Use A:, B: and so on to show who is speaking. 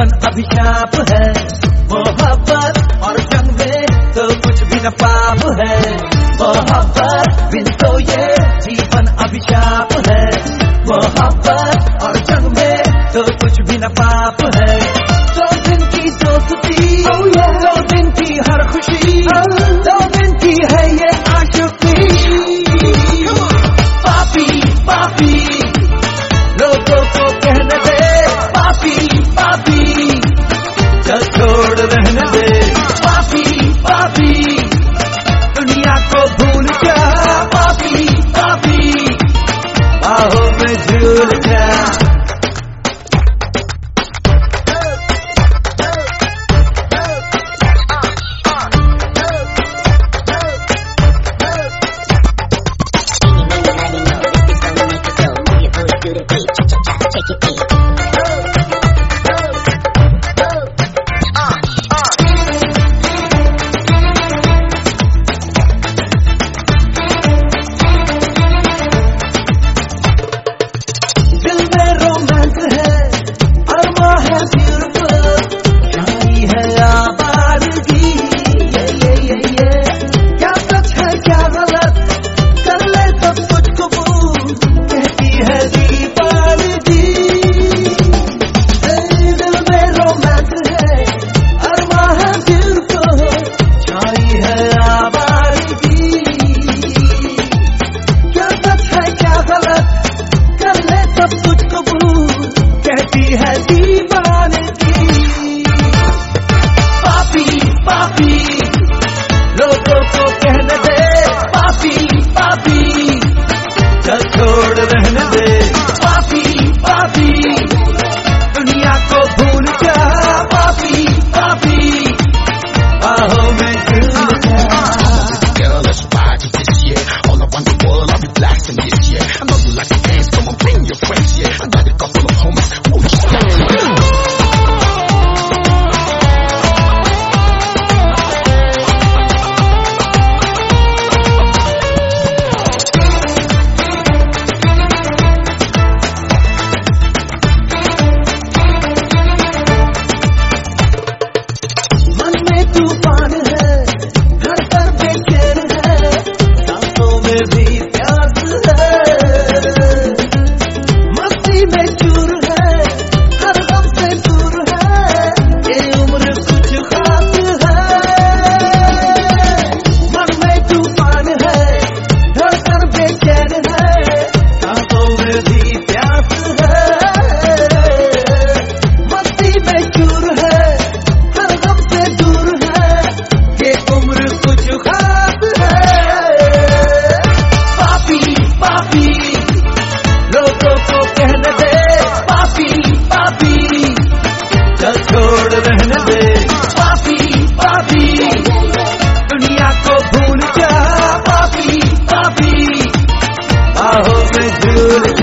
A: जीवन अभिशाप है। मोहब्बत और जंग में तो कुछ भी न पाप है। मोहब्बत बिन तो ये जीवन अभिशाप है। मोहब्बत और जंग में तो कुछ भी न पाप है। 2 दिन की दोस्ती, 2 दिन की हर खुशी, 2 दिन की है ये आशिकी। पापी पापी लोगों को कहने दे, पापी पापी चल छोड़ रहने दे। पापी पापी दुनिया को भूल जा, पापी पापी बाहों में झूल जा। छोड़ रहने दे, पापी पापी दुनिया को भूल जा, पापी पापी बाहों में झूल जा।
B: Girl, let's ride to this year. All around the world, I'll be blasting this year. I know you like to dance, come on, bring your friends, yeah. I got a couple of homies, won't you stop?
A: छोड़ रहने दे, पापी पापी दुनिया को भूल जा, पापी पापी बाहों में झूल